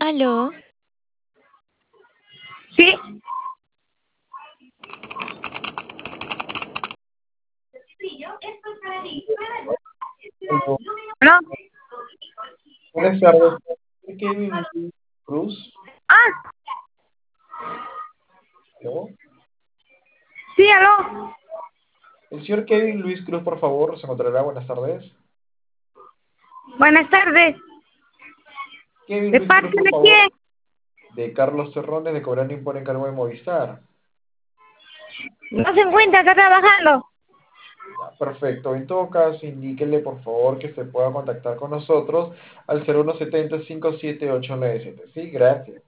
Aló, Sí, Aló, no. buenas tardes. Kevin Cruz. Ah, Aló. sí, aló. El señor Kevin Luis Cruz, por favor, se encontrará. Buenas tardes. Buenas tardes. Kevin ¿De Luis Cruz, parte por de quién? favor, de Carlos Terrones, de Cobrar por Encargo de Movistar. No se encuentra, está trabajando. Ya, perfecto. En todo caso, indíquele, por favor, que se pueda contactar con nosotros al 0170-57897. Sí, gracias.